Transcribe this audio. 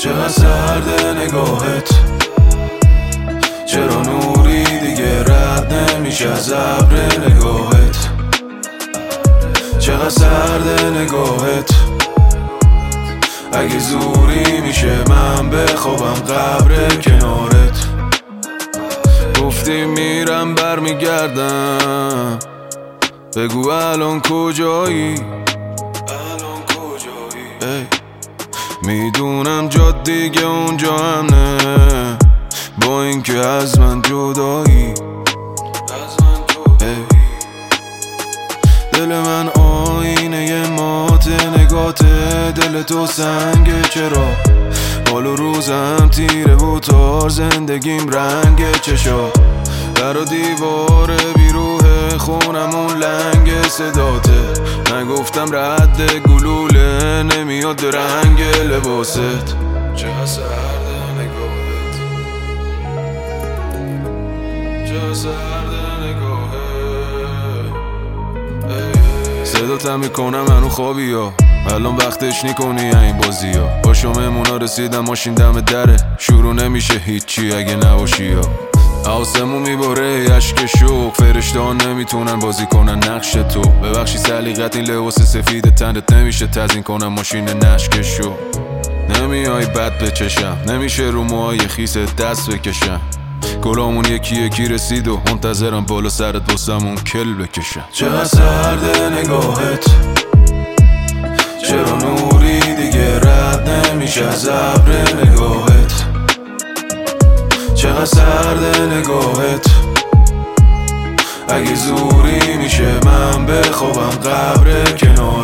چقدر سرده نگاهت، چرا نوری دیگه رد نمیشه از ابر نگاهت. چقدر سرده نگاهت، اگه زوری میشه من بخوابم قبر کنارت. گفتی میرم برمیگردم، بگو الان کجایی؟ میدونم جاد دیگه اونجا هم نه، با اینکه از من جدایی. دل من آینه مات نگاته، دل تو سنگه چرا حال و روزم تیره و تار، زندگیم رنگ چشا در و دیوار بیروه خونمون لنگ صداته. نگفتم رد گلوله نمیاد رنگ لباست. چقدر سرده نگاهت، چقدر سرده نگاهت. صداتم میکنم منو خوابی ها، الان وقتش نیکنی این بازی ها. با شممونا رسیدم ماشین دم دره، شروع نمیشه هیچی اگه نباشی ها. آسمون میباره اشک شوق، فرشته ها نمیتونن بازی کنن نقش تو. ببخشی سلیقت این لباس سفید تنت نمیشه تزیین کنم ماشین نشکشو. نمیای بد بچشم، نمیشه رو موهای خیست دست بکشم. گلامون یکی یکی رسید و منتظرم بالا سرت واسمون کل بکشم. چقدر سرده نگاهت، چرا نوری دیگه رد نمیشه از ابر نگاهت. چقدر سرده نگاهت، اگه زوری میشه من بخوابم قبر کنار